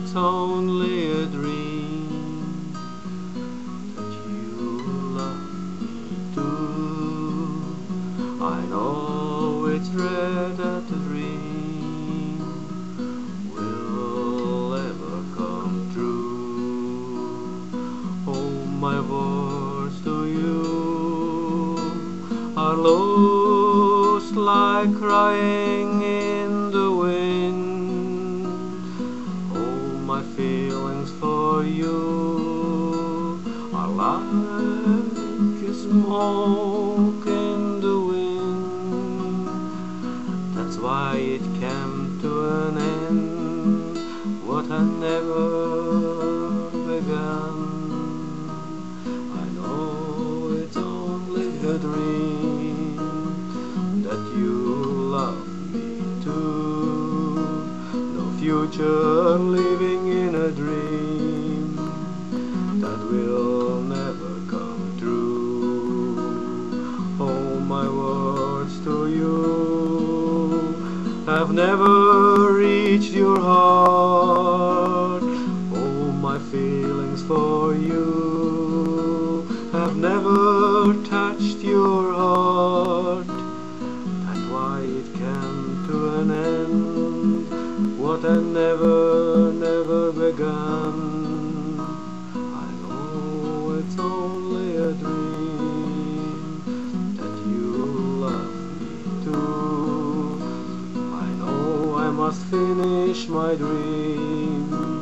it's only a dream, that you love me too. I know it's rare that the dream will ever come true. Oh, my words to you are lost like crying in the wind. Oh, my feelings for you are like a smoke in the wind. That's why it came to an end, what I never began. I know it's only a dream, that you love me too. No future living in a dream that will never come true. Oh, my words to you have never reached your heart. Oh, my feelings for you have never touched your heart. That's why it came to an end, what I never began. I know it's only a dream, that you love me too. I know I must finish my dream.